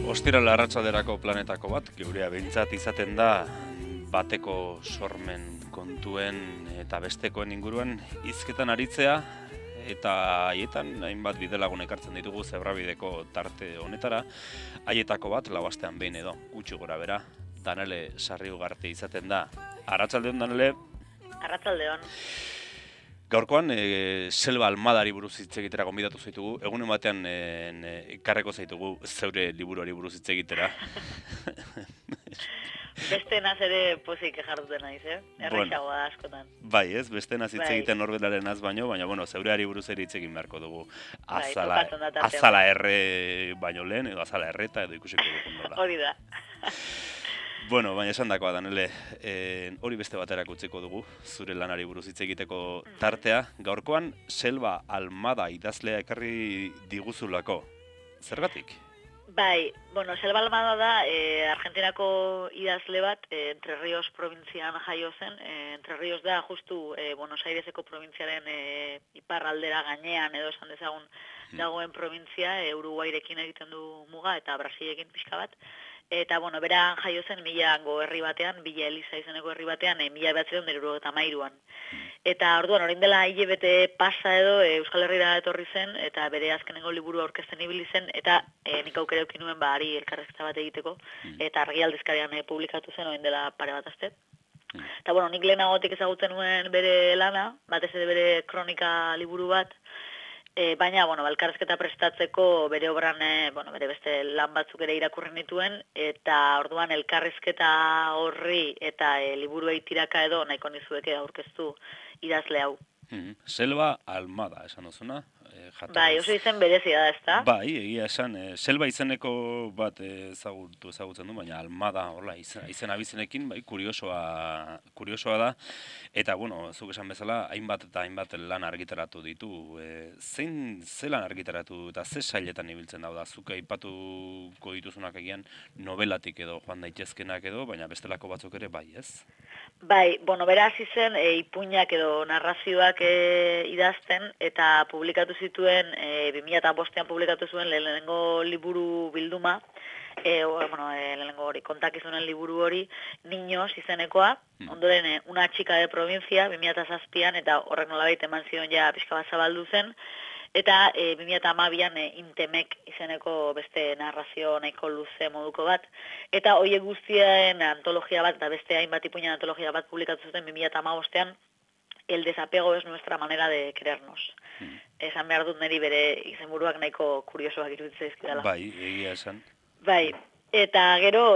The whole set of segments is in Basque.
Ostiral arratsalderako planetako bat, geurea behintzat izaten da bateko sormen kontuen eta bestekoen inguruan hizketan aritzea, eta haietan hainbat bidelagun ekartzen ditugu zebrabideko tarte honetara, haietako bat lau astean behin edo, gutxi gora bera, Danele Sarriugarte izaten da. Arratsaldeon, Danele. Arratsaldeon. Gaurkoan, Selva Almadari buruz hitz egitera gonbidatu zaitugu. Egunen batean ekarreko zaitugu zeure liburuari buruz hitz egitera. Beste naz ere pozik jarduten naiz, Errexagoa da askotan. Bai, ez? Beste naz hitz egiten norberaren az baino, baina zeureari buruz ere hitz egin beharko dugu. Azala erre baino lehen, edo azala erreta, edo ikusiko dugu nola. Hori da. Bueno, baina esan dakoa, Danele, hori beste baterako utziko dugu, zure lanari buruz hitz egiteko tartea. Gaurkoan, Selva Almada idazlea ekarri diguzulako. Zergatik? Bai, Selva Almada da Argentinako idazle bat, Entre Ríos probintzian jaio zen. Entre Ríos da justu Buenos Aireseko probintziaren iparraldera gainean edo esan dezagun dagoen probintzia, Uruguairekin egiten du muga eta Brasilekin pixka bat. Eta, bera jaio zen Milango herri batean, Villa Elisa izeneko herri batean, 1973an. Eta orduan, orain dela hilabete pasa edo Euskal Herrira etorri zen, eta bere azkenengo liburu aurkezten ibili zen, eta nik aukera eduki nuen ari elkarrezketa bat egiteko, eta argi aldizkarian publikatu zen orain dela pare bat aste. Eta, nik lehenagotik ezagutzen nuen bere lana, batez ere bere kronika liburu bat, baina, elkarrezketa prestatzeko bere obran, bere beste lan batzuk ere irakurri nituen, eta orduan elkarrezketa horri eta liburuei tiraka edo nahiko nizueke aurkeztu idazle hau. Selva Almada, esan duzuna? Bai, oso izen berezia da, ezta? Bai, egia esan, Selva izeneko bat ezagutzen du, baina Almada, hola, izen abizenekin, bai, kuriosoa da, eta, zuk esan bezala, hainbat eta hainbat lan argitaratu ditu, ze lan argitaratu eta ze sailetan ibiltzen da, zuk aipatuko dituzunak egian novelatik edo joan daitezkenak edo, baina bestelako batzuk ere bai, ez? Bai, bera hasi zen ipuinak edo narrazioak idazten eta publikatu zituen 2005an publikatu zuen lehenengo liburu bilduma, lehenengo hori kontakizunen liburu hori Niños izenekoa, ondoren Una chica de provincia 2007an eta horrek nolabait eman zion ja pixka bat zabaldu zen. Eta 2012an Intemek izeneko beste narrazio nahiko luze moduko bat. Eta horiek guztien antologia bat, eta beste hainbat ipuinen antologia bat publikatu zuten 2015an, El desapego es nuestra manera de querernos. Esan behar dut niri bere izenburuak nahiko kuriosoak iruditzen zaizkidala. Bai, egia esan. Bai. Eta gero,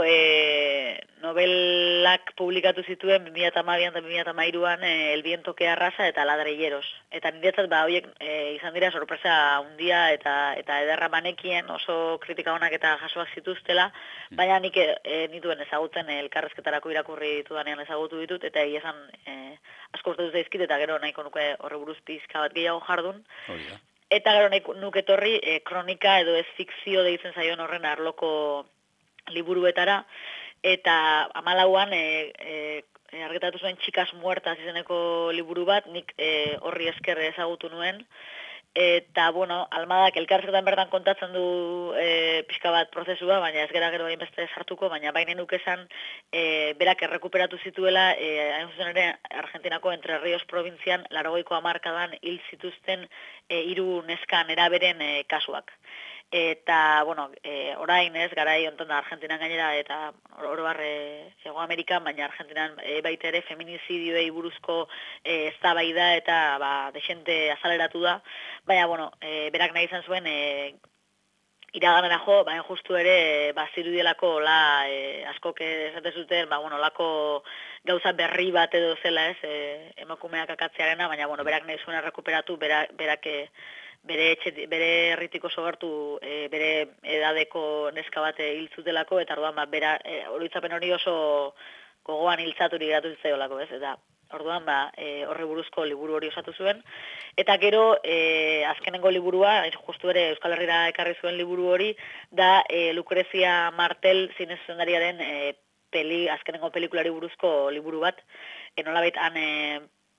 novelak publikatu zituen 2012an eta 2013an El viento que arrasa eta Ladrilleros. Eta niretzat, horiek izan dira sorpresa handia eta ederra banekien oso kritika onak eta jasoak zituztela, baina nik nituen ezagutzen elkarrezketarako irakurri ditudanean ezagutu ditut, eta egia esan asko gustatu zaizkit, eta gero nahiko nuke horre buruz pizka bat gehiago jardun. Eta gero nahiko nuke etorri kronika edo ez fikzio deitzen zaion horren arloko liburuetara, eta 2014an argitatu zuen Chicas Muertas izeneko liburu bat, nik horri esker ezagutu nuen, eta, Almadak elkarrezketan bertan kontatzen du pixka bat prozesua, baina ez gara gero hainbeste sartuko, baina baina nuke esan berak errekuperatu zituela, hain zuzen ere Argentinako Entre Ríos probintzian 80ko hamarkadan hil zituzten 3 neska neraberen kasuak. Eta, orain ez, garai honetan da Argentinan gainera, eta oroar Hego Amerikan, baina Argentinan baita ere feminizidioei buruzko eztabaida eta desente azaleratu da. Baina, berak nahi izan zuen iraganera jo, baina justu ere zirudielako askok esate zuten, lako gauza berri bat edo zela ez, emakumeak akatzearena, baina, berak nahi zuen errekuperatu, berak bere herritik oso gertu bere edadeko neska bat hil zutelako, eta orduan oroitzapen hori oso gogoan hiltzaturik geratu zitzaiolako, ez? Eta orduan horri buruzko liburu hori osatu zuen. Eta gero azkenengo liburua, justu ere Euskal Herrira ekarri zuen liburu hori, da Lucrecia Martel zine zuzendariaren azkenengo pelikulari buruzko liburu bat. Nolabait han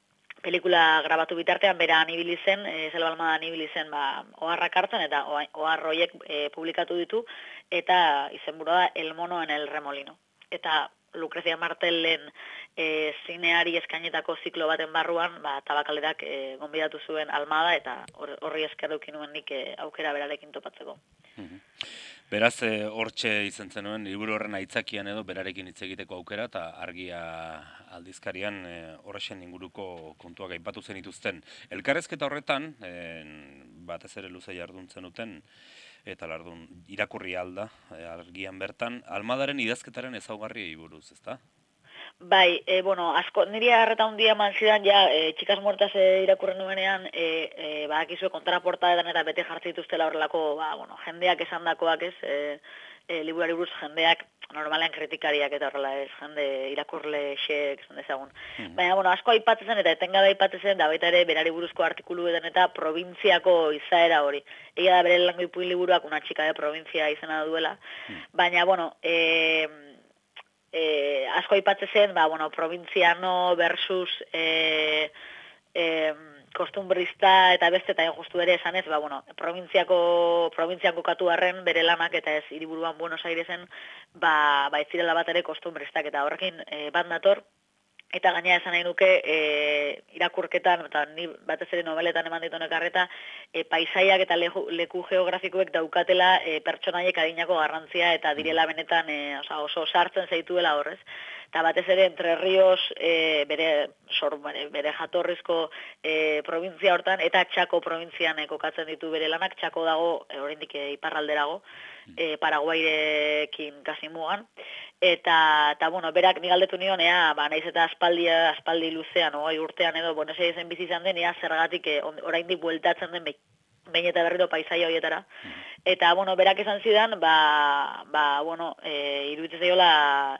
pelikula grabatu bitartean bera ibili zen, Selva Almadan ibili zen oharrak hartzen eta ohar horiek publikatu ditu eta izenburua da El mono en el remolino. Eta Lucrecia Martelen zineari eskainetako ziklo baten barruan, Tabakalerak gonbidatu zuen Almada eta horri esker eduki nuen nik aukera berarekin topatzeko. Beraz, hortxe izan zenuen, liburu horren aitzakian edo berarekin hitz egiteko aukera, eta Argia aldizkarian horrexen inguruko kontuak aipatu zenituzten. Elkarrezketa horretan, batez ere luze jardun zenuten, eta irakurri alda, Argian bertan, Almadaren idazketaren ezaugarriei buruz, ezta? Bai, asko, niri harreta hundia eman zidan, Txikas Muertas irakurren nuenean, bakizue kontraportadetan eta bete jartzen dituztela horrelako, jendeak esandakoak ez, liburuari buruz jendeak, normalean kritikariak eta horrela ez, jende irakurle xek, esan dezagun. Baina, asko aipatzen eta etengabe aipatzen da baita ere berari buruzko artikuluetan eta probintziako izaera hori. Egia da bere lango ipuin liburuak una txika de provintzia izena duela, baina, asko aipatzen zen, provintziano versus kostumbrista eta beste eta justu ere esanez, provintzian kokatu arren bere lanak eta ez hiriburuan Buenos Airesen, ez zirela bat ere kostumbristak eta horrekin bat nator. Eta gaina esan nahi nuke irakurketan, eta ni batez ere nobeletan eman ditu nekarreta, paisaiak eta leku geografikoek daukatela pertsonaiek adinako garrantzia eta direla benetan oso sartzen zaituela horrez. Eta batez ere Entre Rios bere jatorrizko provintzia hortan eta Txako provintzian kokatzen ditu bere lanak, Txako dago oraindik iparralderago, Paraguairekin kasi mugan. Eta berak nik galdetu nion, naiz eta aspaldi luzean, urtean edo Buenos Airesen bizi izan den, zergatik oraindik bueltatzen den behin eta berriro paisaia horietara. Eta, berak esan zidan, iruditzen zaiola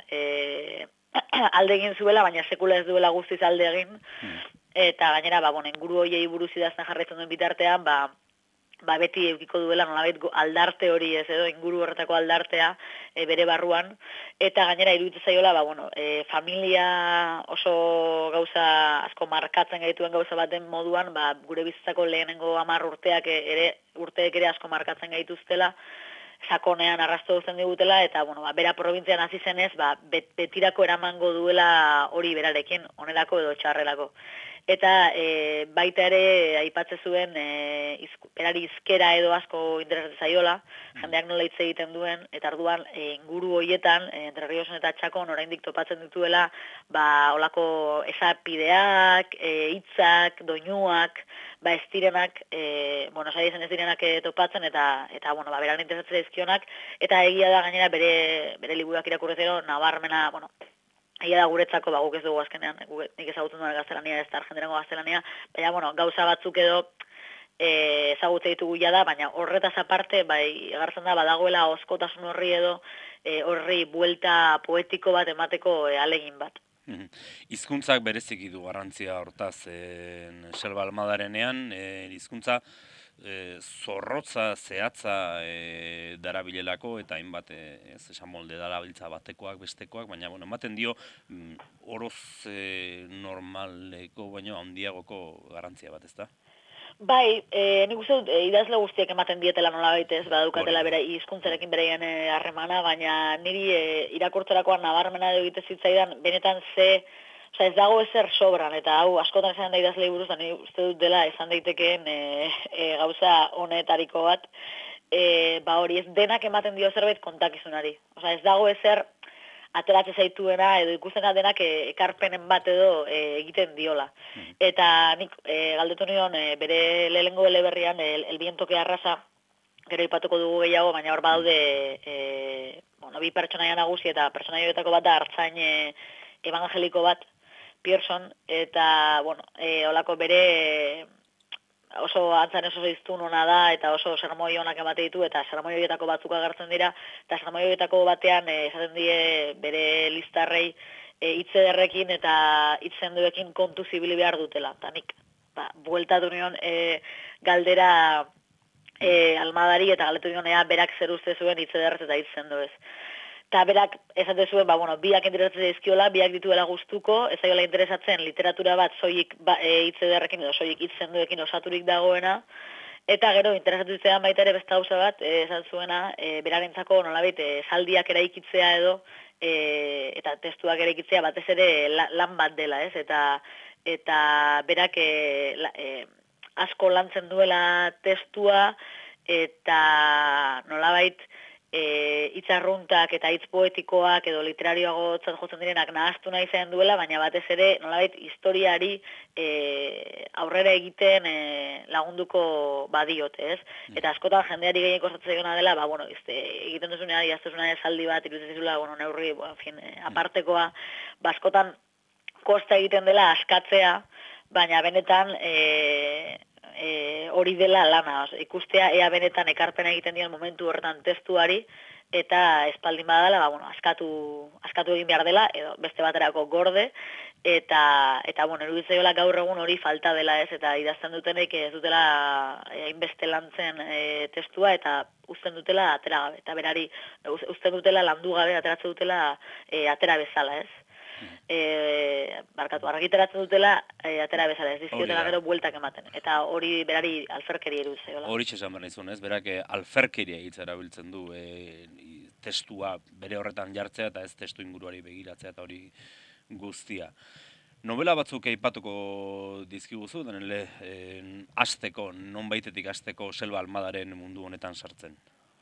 alde egin zuela, baina sekula ez duela guztiz alde egin. Eta gainera, inguru horiei buruz idazten jarraitzen duen bitartean, beti eukiko duela nolabait aldarte hori ez edo inguru horretako aldartea bere barruan, eta gainera iruditzen zaiola, familia oso gauza asko markatzen gaituen gauza baten moduan, gure bizitzako lehenengo 10 urteek ere asko markatzen gaituztela, sakonean arrasto duzen digutela, eta bera probintzian hasi zenez, betirako eramango duela hori berarekin, onerako edo txarrelako. Eta baita ere aipatze zuen berari hizkera edo asko interesatzen zaiola, jendeak nola hitz egiten duen, eta orduan inguru hoietan, Entre Riosen eta Txakon oraindik topatzen dituela, olako esapideak, hitzak, doinuak, ez direnak, Buenos Airesen ez direnak topatzen, eta beraren interesatzen dizkionak, eta egia da gainera bere liburuak irakurrezero, nabarmena, egia da guretzako, guk ez dugu azkenean, nik ezagutzen duen gaztelania, ez da argentinako gaztelania, baina, gauza batzuk edo ezagutze ditugu da, baina horretaz aparte, egartzen da, badagoela oskotasun horri edo, horri buelta poetiko bat emateko alegin bat. Hizkuntzak berezik du garrantzia hortaz, Selva Almadarenean, hizkuntza zorrotza, zehatza darabilelako, eta hainbat esan molde darabiltza batekoak, bestekoak, baina ematen dio oroz normaleko, baino handiagoko garrantzia bat, ezta? Bai, nik uste dut idazle guztiek ematen dietela nolabait ez, badukatela bere hizkuntzarekin bereien harremana, baina niri irakurtzerakoan nabarmena edo egite zitzaidan, benetan ez dago ezer sobran, eta hau askotan esan da idazlei buruz, da nire uste dut dela esan daitekeen gauza honetariko bat, hori ez denak ematen dio zerbait kontakizunari. Ez dago ezer ateratzen zaituena edo ikustena denak ekarpenen bat edo egiten diola. Eta nik galdetu nion bere lehengo eleberrian, el viento que arrasa, gero ipatuko dugu gehiago, baina hor badaude bi pertsonaia nagusi eta pertsonaia horietako bat da artzain evangeliko bat, Pearson, eta, holako bere oso antzan oso iztun hona da, eta oso sermoi honak emate ditu, eta sermoi horietako batzuk agertzen dira, eta sermoi horietako batean esaten die bere listarrei hitzederrekin eta hitzenduekin kontu zibili behar dutela. Eta nik, bueltatu nion galdera Almadari, eta galdetu nion berak zer uste zuen hitzederrez eta hitzendu ez. eta berak esate zuen, biak interesatzen dizkiola, biak dituela gustuko, ez zaiola interesatzen literatura bat soilik hitz ederrekin edo soilik hitz sendoekin osaturik dagoena, eta gero interesatu zean baita ere beste gauza bat, esan zuena, berarentzako nolabait esaldiak eraikitzea edo, eta testuak eraikitzea batez ere lan bat dela, ez? Eta berak asko lantzen duela testua, eta nolabait hitzarruntak eta hitz poetikoak edo literarioagotzat jotzen direnak nahaztu nahi zen duela, baina batez ere nolabait historiari aurrera egiten lagunduko badiote, ez? Eta askotan jendeari gehien kostatzen dela, egiten duzunean jaztezunean esaldi bat, iruditzen zizula, neurri, apartekoa, askotan kosta egiten dela askatzea, baina benetan hori dela lana, ikustea ea benetan ekarpena egiten dion momentu horretan testuari, eta espaldin badala, askatu egin behar dela, edo beste baterako gorde, eta eruditzaiola gaur egun hori falta dela, ez, eta idazten dutenek ez dutela hainbeste lantzen testua, eta uzten dutela atera gabe, eta berari uzten dutela landu gabe, ateratzen dutela atera bezala, ez. Argitaratzen dutela atera bezala, ez dizkiotela gero bueltak ematen, eta hori berari alferkeria iruditzaiola. Hori txesan behar nizun, ez? Berak alferkeria hitz erabiltzen du testua bere horretan jartzea eta ez testu inguruari begiratzea eta hori guztia. Novela batzuk aipatuko dizkiguzu, hasteko, nonbaitetik hasteko Selva Almadaren mundu honetan sartzen?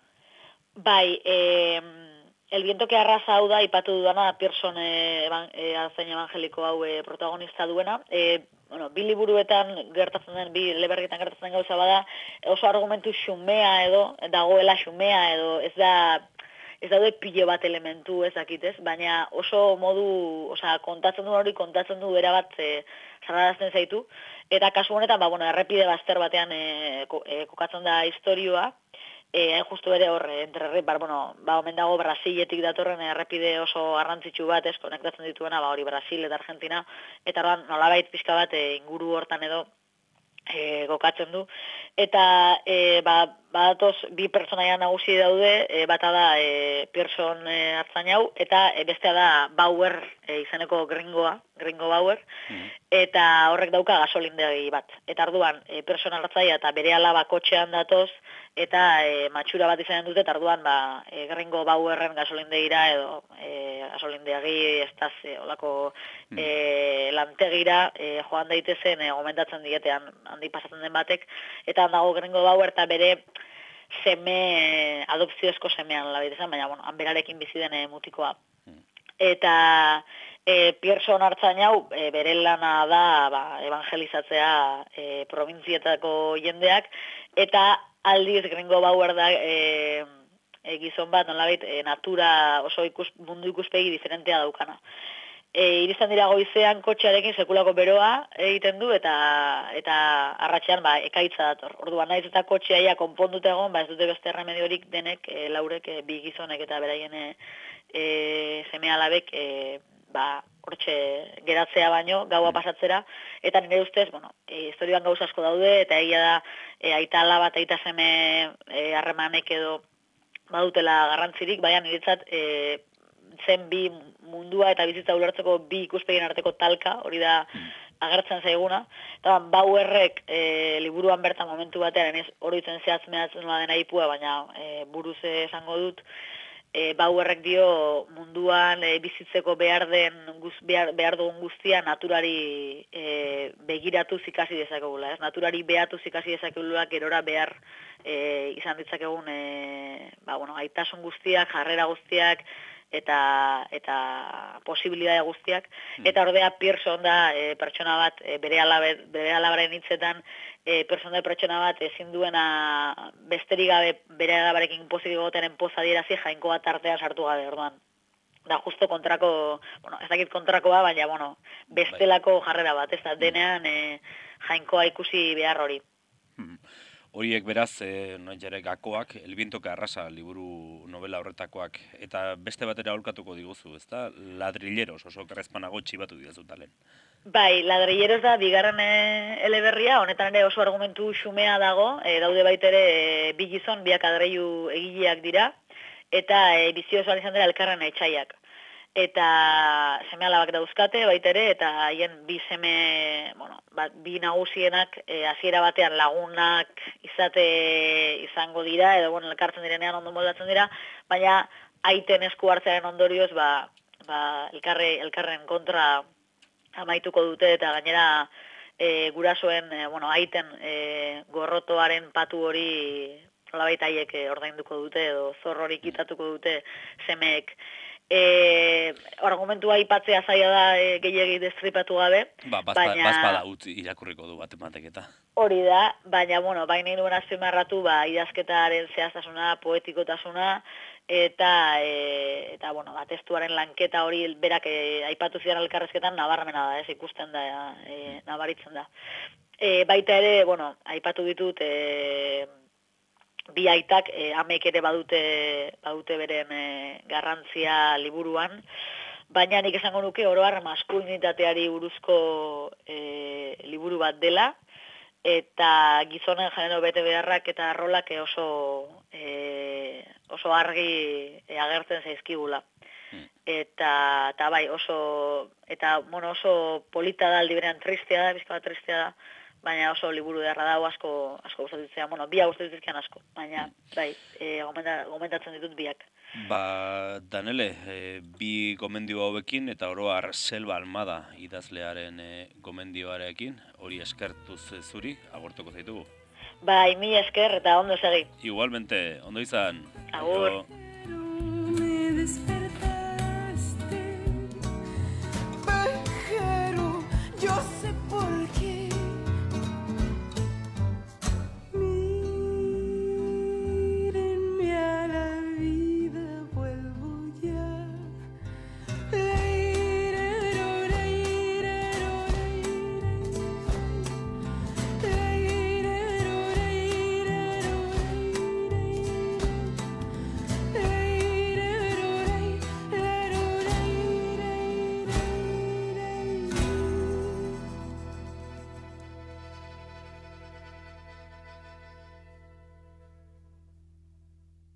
Bai, El viento que arrasa hau da, aipatu dudana, Pearson artzain evangeliko hau protagonista duena. Bi liburuetan gertatzen den, bi eleberrietan gertatzen den gauza bada, oso argumentu xumea edo, dagoela xumea edo, ez daude pilo bat elementu ezakitez, baina oso modu, kontatzen du erabat zarrarazten zaitu, eta kasu honetan, errepide bazter batean kokatzen da istorioa, justu ere hor, omen dago Brasiletik datorren errepide oso garrantzitsu bat, konektatzen dituena, hori Brasil eta Argentina, eta nolabait pixka bat inguru hortan edo gokatzen du. Eta badatoz bi pertsonaia nagusi daude, bata da Pearson artzain hau, eta bestea da Bauer izeneko Gringo Bauer, eta horrek dauka gasolindegi bat. Eta orduan Pearson artzaia eta bere alaba kotxean datoz, eta matxura bat izanen dute, eta orduan Gringo Bauerren gasolindegira edo gasolindeagi estaz olako lantegira joan daitezen gomendatzen dietean handi pasatzen den batek, eta dago Gringo Bauer eta bere seme, adopziozko semean labitezen, baina hanberarekin bizi den mutikoa. Eta Pearson artzain hau, bere lana da evangelizatzea probintzietako jendeak, eta aldiz Gringo Bauer da gizon bat, nolabait, natura oso mundu ikuspegi diferentea daukana. Iristen dira goizean kotxearekin sekulako beroa egiten du, eta arratsean ekaitza dator. Orduan naiz eta kotxea konponduta egon, ez dute beste erremediorik denek, laurek, bi gizonek eta beraien seme-alabek hortxe geratzea baino, gaua pasatzera, eta nire ustez, historioan gauza asko daude, eta egia da, aita alaba eta aita seme harremanek edo badutela garrantzirik, baina niretzat zen bi mundua eta bizitza ulertzeko bi ikuspegien arteko talka, hori da agertzen zaiguna. Eta Bauerrek liburuan bertan momentu batean, ez horitzen zehatz mehatzen nola dena ipua, baina buruz esango dut, Bauerrek dio munduan bizitzeko behar dugun guztia naturari begiratuz ikasi dezakegula, ez? Naturari behatuz ikasi dezakegula gerora behar izan ditzakegun aitasun guztiak, jarrera guztiak, eta posibilidade guztiak, eta ordea Pearson da pertsona bat bere alabaren hitzetan, pertsona bat ezin duena besterik gabe bere alabarekin pozik egotenen poz adierazi jainko bat artean sartu gabe, orduan. Da justo kontrako, ez dakit kontrakoa, baina bestelako jarrera bat, ez da denean jainkoa ikusi behar hori. Horiek beraz, noiz gakoak, El viento que arrasa liburu novela horretakoak, eta beste batera aholkatuko diguzu, ezta? Ladrilleros, oso kerrezpanago txibatu didazu talen. Bai, Ladrilleros da bigarren eleberria, honetan ere oso argumentu xumea dago, daude baitere bi gizon, biak adreilu egileak dira, eta bizi osoan izan dira elkarren etxaiak. Eta seme alabak dauzkate baita ere, eta haien bi seme, bi nagusienak hasiera batean lagunak izango dira, edo elkartzen direnean ondo moldatzen dira, baina aiten esku hartzearen ondorioz, elkarren kontra amaituko dute, eta gainera gurasoen, aiten gorrotoaren patu hori nolabait haiek ordainduko dute, edo zor hori kitatuko dute semeek. Argumentua aipatzea zaila da gehiegi destripatu gabe. Bazpada utzi irakurriko du bat emateketa. Hori da, baina, baina nuen azpimarratu, idazketaren zehaztasuna, poetikotasuna, eta testuaren lanketa hori berak aipatu zidan elkarrezketan nabarmena da, ikusten da, nabaritzen da. Baita ere, aipatu ditut, bi aitak amek ere badute beren garrantzia liburuan, baina nik esango nuke oro har maskulinitateari buruzko liburu bat dela, eta gizonen genero bete beharrak eta rolak oso argi agertzen zaizkigula. Eta bai, oso polita da, aldi berean tristea da, bizka bat tristea da, baina oso liburu beharra da, asko gustatzen bia gustatzen zizkian asko, baina bai, gomentatzen ditut biak. Danele, bi gomendio hauekin eta oro har Selva Almada idazlearen gomendioarekin, hori eskertuz zuri, agortuko zaitugu. Bai, mi esker eta ondo segi. Igualmente, ondo izan. Agur.